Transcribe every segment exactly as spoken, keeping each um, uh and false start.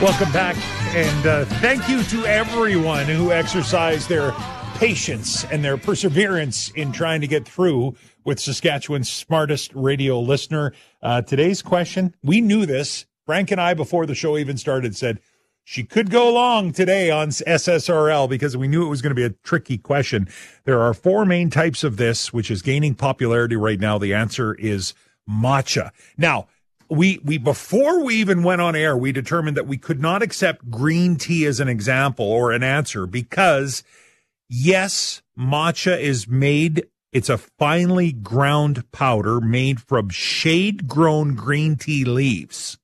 Welcome back, and uh, thank you to everyone who exercised their patience and their perseverance in trying to get through with Saskatchewan's smartest radio listener. Uh, today's question, we knew this. Frank and I, before the show even started, said she could go long today on S S R L because we knew it was going to be a tricky question. There are four main types of this, which is gaining popularity right now. The answer is matcha. Now, We, we, before we even went on air, we determined that we could not accept green tea as an example or an answer because, yes, matcha is made, it's a finely ground powder made from shade-grown green tea leaves.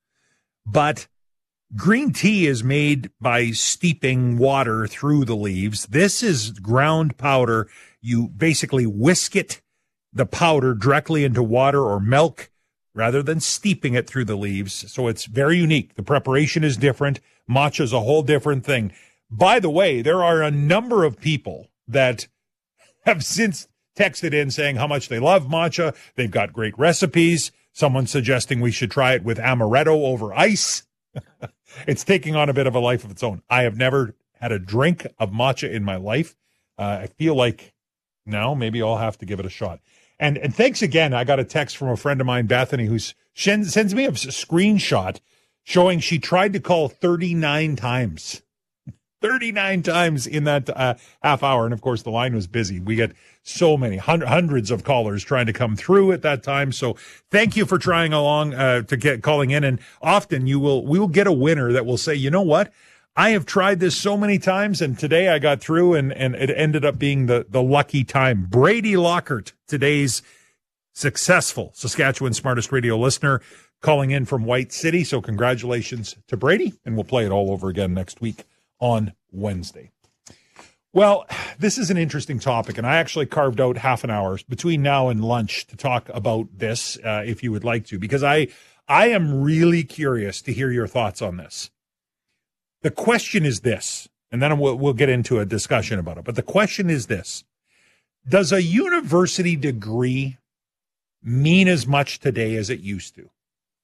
But green tea is made by steeping water through the leaves. This is ground powder. You basically whisk it, the powder, directly into water or milk, rather than steeping it through the leaves. So it's very unique. The preparation is different. Matcha is a whole different thing. By the way, there are a number of people that have since texted in saying how much they love matcha. They've got great recipes. Someone suggesting we should try it with amaretto over ice. It's taking on a bit of a life of its own. I have never had a drink of matcha in my life. Uh, I feel like now maybe I'll have to give it a shot. And and thanks again. I got a text from a friend of mine, Bethany, who sends me a screenshot showing she tried to call thirty-nine times. thirty-nine times in that uh, half hour. And, of course, the line was busy. We get so many, hundreds of callers trying to come through at that time. So thank you for trying along uh, to get calling in. And often you will we will get a winner that will say, you know what? I have tried this so many times, and today I got through, and, and it ended up being the, the lucky time. Brady Lockhart, today's successful Saskatchewan smartest radio listener, calling in from White City. So congratulations to Brady, and we'll play it all over again next week on Wednesday. Well, this is an interesting topic, and I actually carved out half an hour between now and lunch to talk about this, uh, if you would like to, because I I am really curious to hear your thoughts on this. The question is this, and then we'll, we'll get into a discussion about it. But the question is this: does a university degree mean as much today as it used to?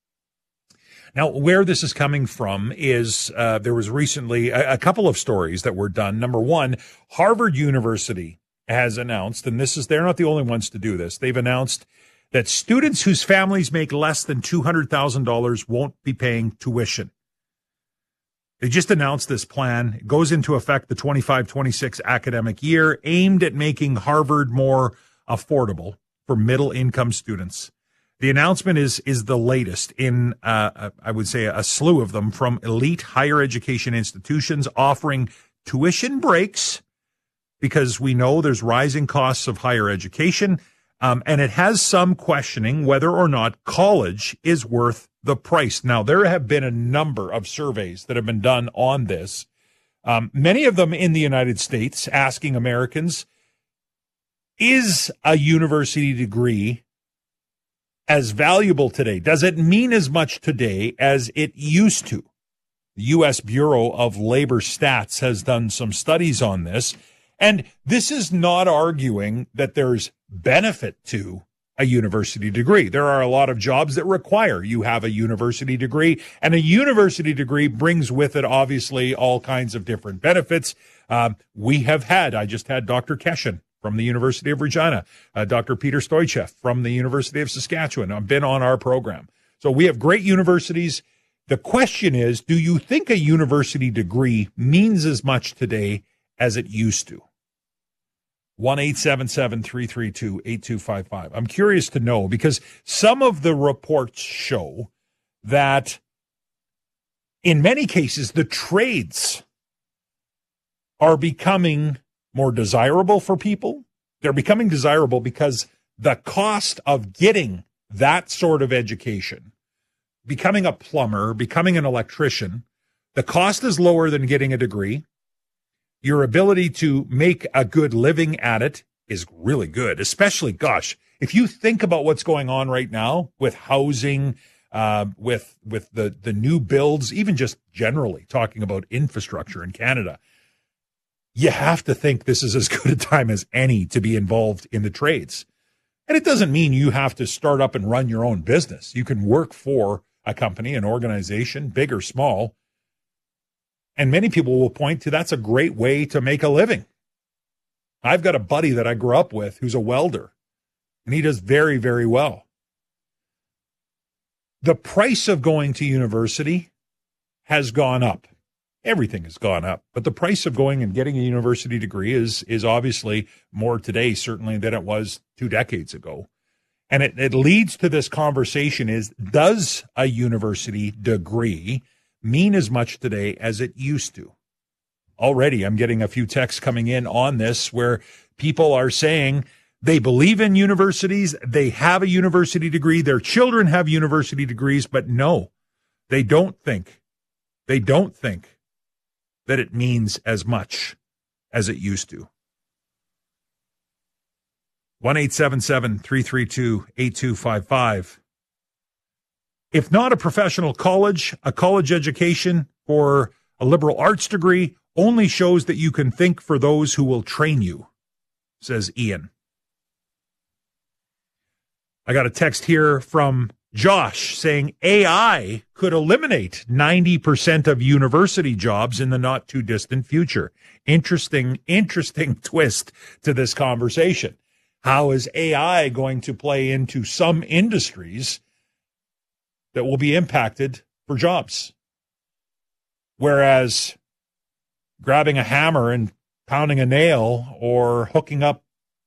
Now, where this is coming from is uh, there was recently a, a couple of stories that were done. Number one, Harvard University has announced, and this is they're not the only ones to do this. They've announced that students whose families make less than two hundred thousand dollars won't be paying tuition. They just announced this plan. It goes into effect the twenty-five twenty-six academic year, aimed at making Harvard more affordable for middle-income students. The announcement is is the latest in, uh, I would say, a slew of them from elite higher education institutions offering tuition breaks because we know there's rising costs of higher education, um, and it has some questioning whether or not college is worth the price. Now, there have been a number of surveys that have been done on this, um, many of them in the United States, asking Americans, is a university degree as valuable today? Does it mean as much today as it used to? The U S Bureau of Labor Stats has done some studies on this, and this is not arguing that there's benefit to a university degree. There are a lot of jobs that require you have a university degree, and a university degree brings with it, obviously, all kinds of different benefits. Um, we have had, I just had Doctor Keshen from the University of Regina, uh, Doctor Peter Stoichev from the University of Saskatchewan have been on our program. So we have great universities. The question is, do you think a university degree means as much today as it used to? one eight seven seven, three three two, eight two five five. I'm curious to know because some of the reports show that in many cases the trades are becoming more desirable for people. They're becoming desirable because the cost of getting that sort of education, becoming a plumber, becoming an electrician, the cost is lower than getting a degree. Your ability to make a good living at it is really good, especially, gosh, if you think about what's going on right now with housing, uh, with with the, the new builds, even just generally talking about infrastructure in Canada, you have to think this is as good a time as any to be involved in the trades. And it doesn't mean you have to start up and run your own business. You can work for a company, an organization, big or small, And many people will point to that's a great way to make a living. I've got a buddy that I grew up with who's a welder, and he does very, very well. The price of going to university has gone up. Everything has gone up, but the price of going and getting a university degree is is obviously more today, certainly, than it was two decades ago. And it, it leads to this conversation is, does a university degree mean as much today as it used to? Already, I'm getting a few texts coming in on this where people are saying they believe in universities, they have a university degree, their children have university degrees, but no, they don't think, they don't think that it means as much as it used to. one eight seven seven, three three two, eight two five five. If not a professional college, a college education or a liberal arts degree only shows that you can think for those who will train you, says Ian. I got a text here from Josh saying A I could eliminate ninety percent of university jobs in the not too distant future. Interesting, interesting twist to this conversation. How is A I going to play into some industries that will be impacted for jobs? Whereas grabbing a hammer and pounding a nail or hooking up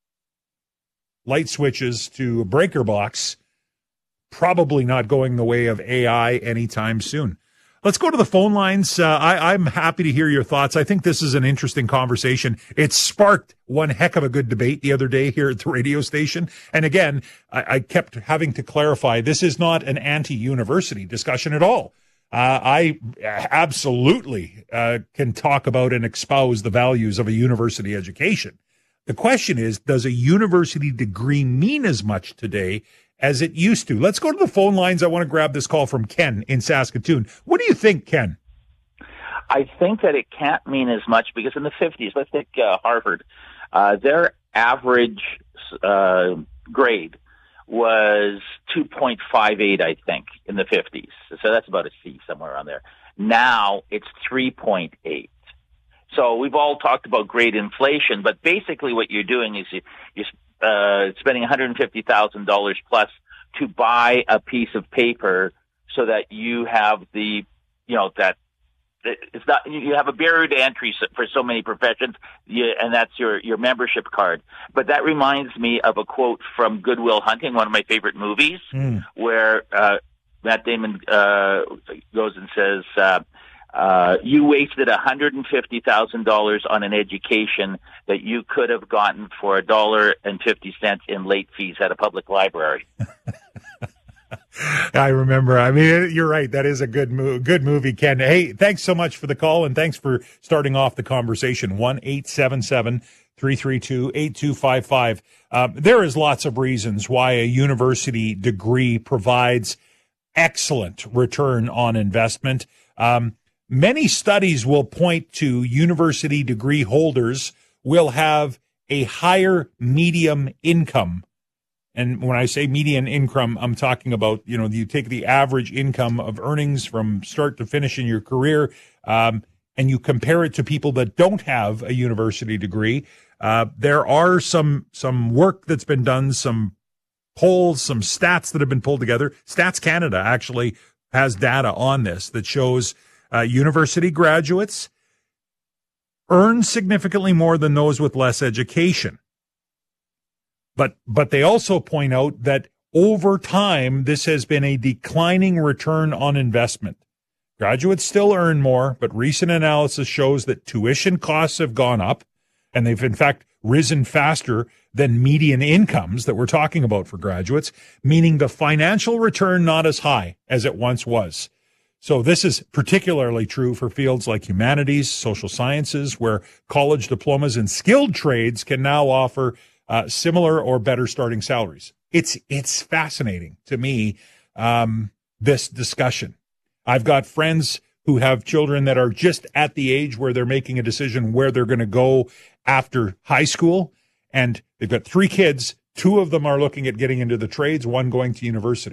light switches to a breaker box, probably not going the way of A I anytime soon. Let's go to the phone lines. Uh, I, I'm happy to hear your thoughts. I think this is an interesting conversation. It sparked one heck of a good debate the other day here at the radio station. And again, I, I kept having to clarify, this is not an anti-university discussion at all. Uh, I absolutely uh, can talk about and espouse the values of a university education. The question is, does a university degree mean as much today as it used to? Let's go to the phone lines. I want to grab this call from Ken in Saskatoon. What do you think, Ken? I think that it can't mean as much because in the fifties, let's take uh, Harvard, uh, their average uh, grade was two point five eight, I think, in the fifties. So that's about a C, somewhere around there. Now it's three point eight. So we've all talked about grade inflation, but basically what you're doing is you, you're uh, spending one hundred fifty thousand dollars plus to buy a piece of paper so that you have the, you know, that it's not, you have a barrier to entry for so many professions, and that's your, your membership card. But that reminds me of a quote from Good Will Hunting, one of my favorite movies, mm. where uh, Matt Damon uh, goes and says, uh, Uh, you wasted one hundred fifty thousand dollars on an education that you could have gotten for a dollar and fifty cents in late fees at a public library. I remember. I mean, you're right. That is a good mo- good movie, Ken. Hey, thanks so much for the call, and thanks for starting off the conversation. one eight seven seven, three three two, eight two five five. Um, there is lots of reasons why a university degree provides excellent return on investment. Um, Many studies will point to university degree holders will have a higher medium income. And when I say median income, I'm talking about, you know, you take the average income of earnings from start to finish in your career, um, and you compare it to people that don't have a university degree. Uh, there are some, some work that's been done, some polls, some stats that have been pulled together. Stats Canada actually has data on this that shows Uh, university graduates earn significantly more than those with less education. But, but they also point out that over time, this has been a declining return on investment. Graduates still earn more, but recent analysis shows that tuition costs have gone up, and they've in fact risen faster than median incomes that we're talking about for graduates, meaning the financial return not as high as it once was. So this is particularly true for fields like humanities, social sciences, where college diplomas in skilled trades can now offer uh, similar or better starting salaries. It's it's fascinating to me, um, this discussion. I've got friends who have children that are just at the age where they're making a decision where they're going to go after high school, and they've got three kids. Two of them are looking at getting into the trades, one going to university.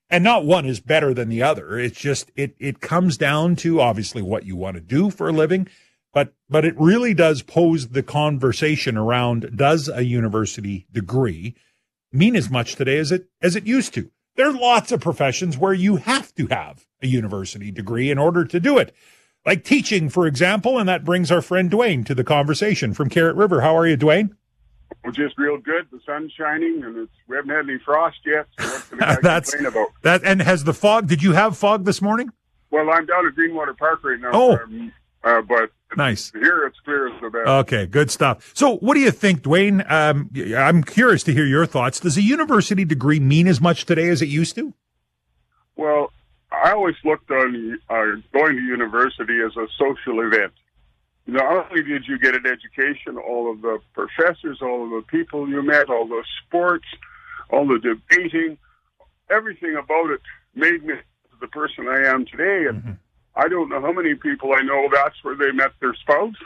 And not one is better than the other. It's just, it, it comes down to obviously what you want to do for a living, but, but it really does pose the conversation around, does a university degree mean as much today as it, as it used to? There are lots of professions where you have to have a university degree in order to do it. Like teaching, for example, and that brings our friend Dwayne to the conversation from Carrot River. How are you, Dwayne? Well, just real good. The sun's shining, and it's, we haven't had any frost yet, so what can I That's, complain about? That, and has the fog, did you have fog this morning? Well, I'm down at Greenwater Park right now. Oh. Um, uh, but nice. Here it's clear as the bell. Okay, good stuff. So what do you think, Dwayne? Um, I'm curious to hear your thoughts. Does a university degree mean as much today as it used to? Well, I always looked on uh, going to university as a social event. Not only did you get an education, all of the professors, all of the people you met, all the sports, all the debating, everything about it made me the person I am today. And mm-hmm. I don't know how many people I know that's where they met their spouse.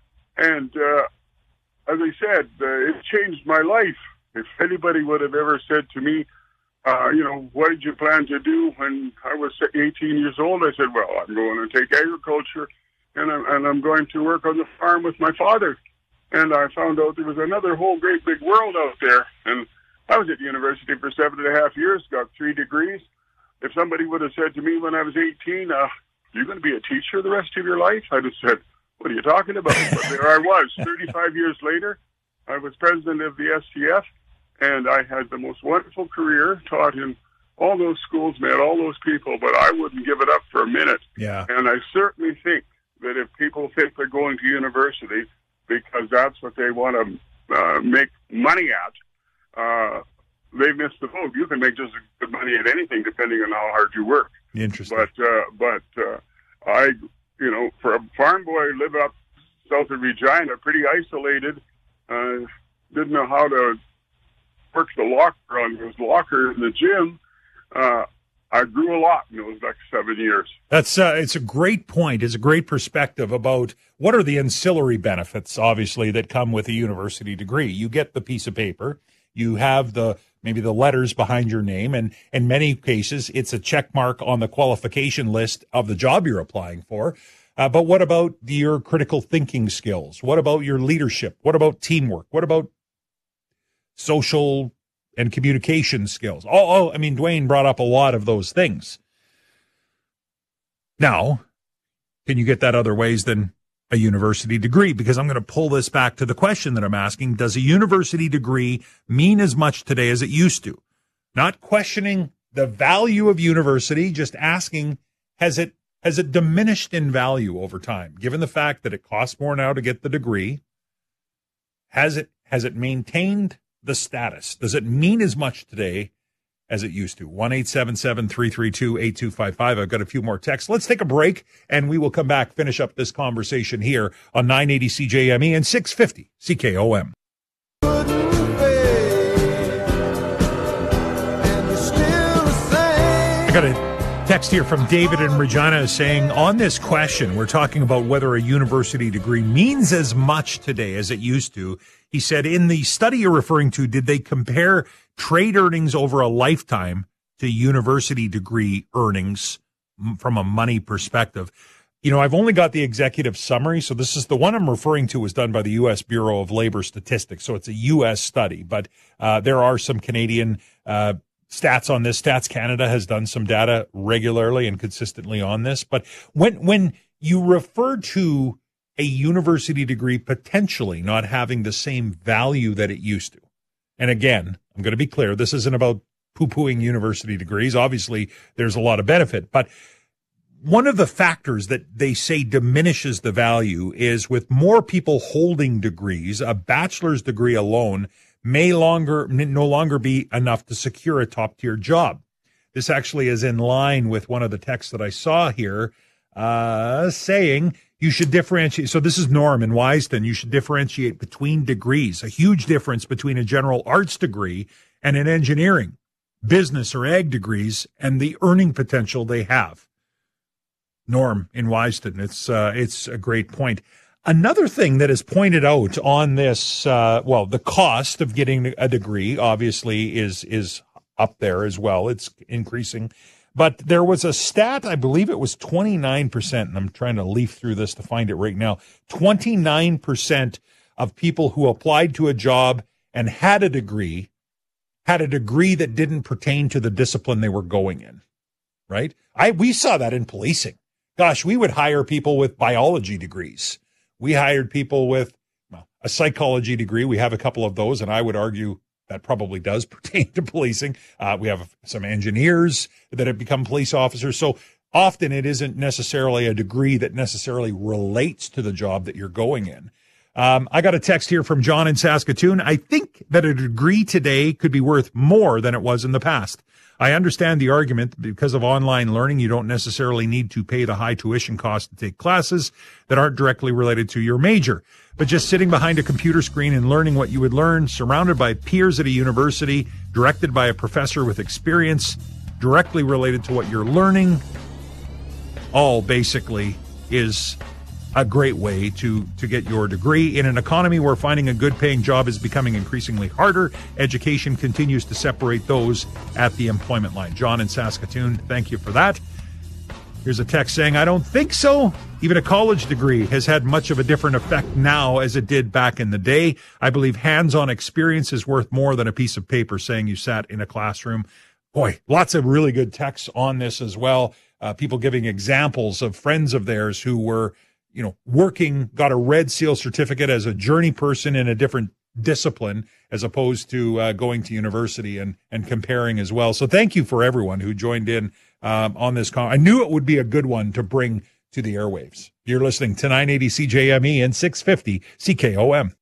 And uh, as I said, uh, it changed my life. If anybody would have ever said to me, uh, you know, what did you plan to do when I was eighteen years old? I said, well, I'm going to take agriculture. And I'm, and I'm going to work on the farm with my father. And I found out there was another whole great big world out there. And I was at university for seven and a half years, got three degrees. If somebody would have said to me when I was eighteen, uh, you're going to be a teacher the rest of your life, I'd have said, what are you talking about? But there I was. thirty-five years later, I was president of the S C F, and I had the most wonderful career, taught in all those schools, met all those people, but I wouldn't give it up for a minute. Yeah. And I certainly think that if people think they're going to university because that's what they want to uh, make money at, uh, they missed the boat. You can make just as good money at anything depending on how hard you work. Interesting. But, uh, but uh, I, you know, for a farm boy, live up south of Regina, pretty isolated, uh, didn't know how to work the locker on those lockers in the gym. Uh, I grew a lot in those next seven years. That's uh, it's a great point. It's a great perspective about what are the ancillary benefits, obviously, that come with a university degree. You get the piece of paper, you have the maybe the letters behind your name, and in many cases, it's a check mark on the qualification list of the job you're applying for. Uh, but what about your critical thinking skills? What about your leadership? What about teamwork? What about social and communication skills? Oh, oh, I mean, Dwayne brought up a lot of those things. Now, can you get that other ways than a university degree? Because I'm going to pull this back to the question that I'm asking. Does a university degree mean as much today as it used to? Not questioning the value of university, just asking, has it, has it diminished in value over time? Given the fact that it costs more now to get the degree, has it, has it maintained the status? Does it mean as much today as it used to? one eight seven seven, three three two, eight two five five. I've got a few more texts. Let's take a break, and we will come back, finish up this conversation here on nine eighty C J M E and six fifty C K O M. I got a text here from David in Regina saying, on this question, we're talking about whether a university degree means as much today as it used to. He said, in the study you're referring to, did they compare trade earnings over a lifetime to university degree earnings from a money perspective? You know, I've only got the executive summary, so this is the one I'm referring to was done by the U S Bureau of Labor Statistics, so it's a U S study, but uh, there are some Canadian uh stats on this. Stats Canada has done some data regularly and consistently on this. But when when you refer to a university degree potentially not having the same value that it used to, and again, I'm going to be clear, this isn't about poo-pooing university degrees. Obviously, there's a lot of benefit. But one of the factors that they say diminishes the value is with more people holding degrees, a bachelor's degree alone may longer no longer be enough to secure a top-tier job. This actually is in line with one of the texts that I saw here uh, saying you should differentiate. So this is Norm in Wisden. You should differentiate between degrees, a huge difference between a general arts degree and an engineering, business, or ag degrees and the earning potential they have. Norm in Wisden. It's, uh, it's a great point. Another thing that is pointed out on this, uh, well, the cost of getting a degree obviously is is up there as well. It's increasing. But there was a stat, I believe it was twenty-nine percent, and I'm trying to leaf through this to find it right now. twenty-nine percent of people who applied to a job and had a degree had a degree that didn't pertain to the discipline they were going in, right? I we saw that in policing. Gosh, we would hire people with biology degrees. We hired people with well, a psychology degree. We have a couple of those, and I would argue that probably does pertain to policing. Uh, we have some engineers that have become police officers. So often it isn't necessarily a degree that necessarily relates to the job that you're going in. Um, I got a text here from John in Saskatoon. I think that a degree today could be worth more than it was in the past. I understand the argument because of online learning, you don't necessarily need to pay the high tuition cost to take classes that aren't directly related to your major. But just sitting behind a computer screen and learning what you would learn, surrounded by peers at a university, directed by a professor with experience, directly related to what you're learning, all basically is a great way to, to get your degree. In an economy where finding a good paying job is becoming increasingly harder, education continues to separate those at the employment line. John in Saskatoon, thank you for that. Here's a text saying, I don't think so. Even a college degree has had much of a different effect now as it did back in the day. I believe hands-on experience is worth more than a piece of paper saying you sat in a classroom. Boy, lots of really good texts on this as well. Uh, people giving examples of friends of theirs who were you know, working, got a Red Seal certificate as a journey person in a different discipline as opposed to uh, going to university and, and comparing as well. So thank you for everyone who joined in um, on this call. I knew it would be a good one to bring to the airwaves. You're listening to nine eighty C J M E and six fifty C K O M.